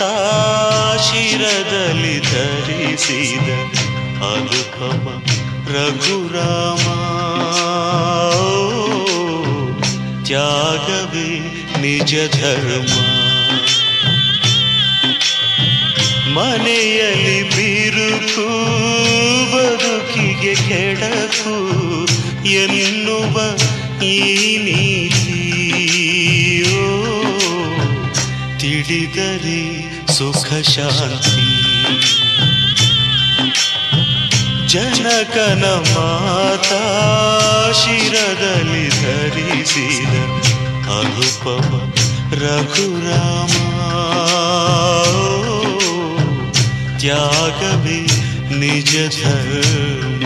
ಮಾತಾ ಶಿರದಲ್ಲಿ ಧರಿಸಿದ ಅನುಪಮ ರಘುರಾಮ. ತ್ಯಾಗವೇ ನಿಜ ಧರ್ಮ. ಮನೆಯಲ್ಲಿ ಬಿರುಕು ಬದುಕಿಗೆ ಕೆಡಕು ಎನ್ನುವ ಈ ನೀತಿಯೋ ತಿಳಿದರೆ ಸುಖ ಶಾಂತಿ. ಜನಕನ ಮಾತಾ ಶಿರದಲ್ಲಿ ಧರಿಸಿದ ಅನುಪಮ ರಘುರಾಮ. ತ್ಯಾಗವೇ ನಿಜ ಧರ್ಮ.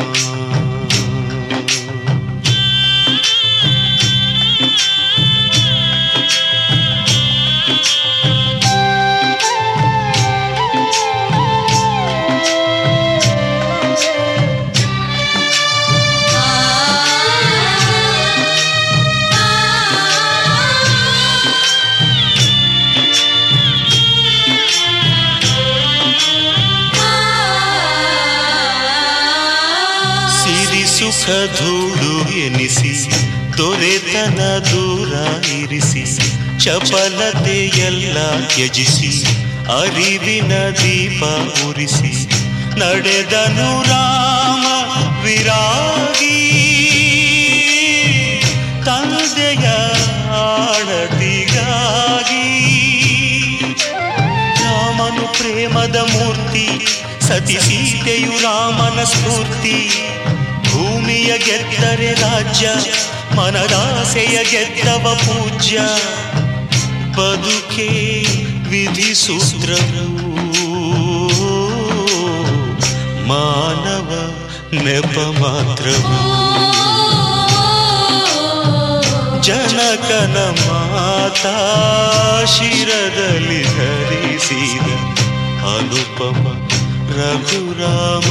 ಸುಖ ಧೂಳು ಎನಿಸಿ ದೊರೆತನ ದೂರ ಇರಿಸಿ ಚಪಲತೆಯೆಲ್ಲ ತ್ಯಜಿಸಿ ಅರಿವಿನ ದೀಪ ಉರಿಸಿ ನಡೆದನು ರಾಮ ವಿರಾಗಿ. ತಂದೆಯ ಆಳತಿಗಾಗಿ ರಾಮನು ಪ್ರೇಮದ ಮೂರ್ತಿ, ಸತಿ ಸೀತೆಯು ರಾಮನ ಸ್ಫೂರ್ತಿ. ಭೂಮಿಯ ಗೆದ್ದರೆ ರಾಜ್ಯ, ಮನದಾಸೆಯ ಗೆದ್ದವ ಪೂಜ್ಯ. ಬದುಕೆ ವಿಧಿ ಸೂತ್ರವು, ಮಾನವ ನೆಪ ಮಾತ್ರವು. ಜನಕನ ಮಾತಾ ಶಿರದಲ್ಲಿ ಧರಿಸಿದ ಅನುಪಮ ರಘುರಾಮ.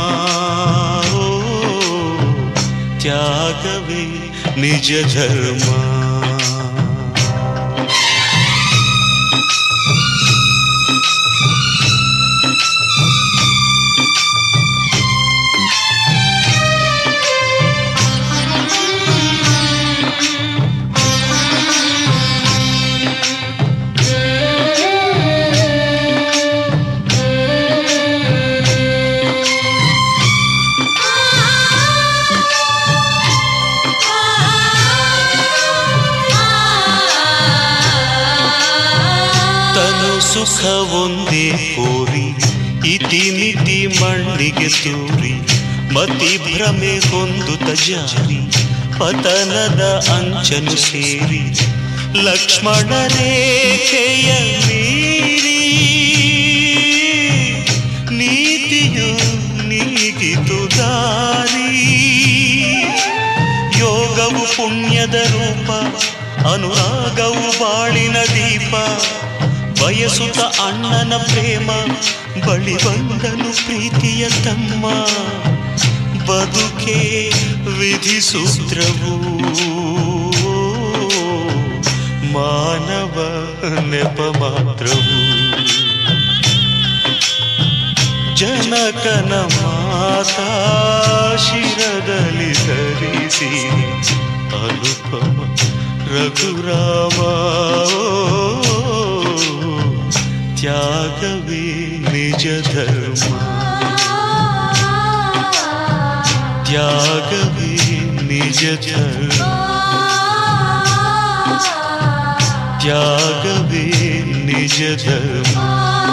ತ್ಯಾಗವೇ ನಿಜ ಧರ್ಮ. ಸುಖ ಒಂದೇ ಕೋರಿ ಇತಿಮಿತಿ ಮಣ್ಣಿಗೆ ತೂರಿ ಮತಿ ಭ್ರಮೆ ಹೊಂದುತ್ತ ಜಾರಿ ಪತನದ ಅಂಚನು ಸೇರಿ ಲಕ್ಷ್ಮಣ ರೇಖೆಯ ಮೀರಿ ನೀತಿಯು ನೀಗಿತು ದಾರಿ. ಯೋಗವು ಪುಣ್ಯದ ರೂಪ, ಅನುರಾಗವು ಬಾಳಿನ ದೀಪ. ಬಯಸುತ್ತ ಅಣ್ಣನ ಪ್ರೇಮ, ಬಳಿ ಬಂದನು ಪ್ರೀತಿಯ ತಮ್ಮ. ಬದುಕೆ ವಿಧಿ ಸೂತ್ರವು, ಮಾನವ ನೆಪ ಮಾತ್ರವು. ಜನಕನ ಮಾತಾ ಶಿರದಲ್ಲಿ ಧರಿಸಿ ಅನುಪಮ ರಘುರಾಮ. ತ್ಯಾಗವೇ ನಿಜ ಧರ್ಮ. ತ್ಯಾಗವೇ ನಿಜ ಧರ್ಮ. ತ್ಯಾಗವೇ ನಿಜ ಧರ್ಮ.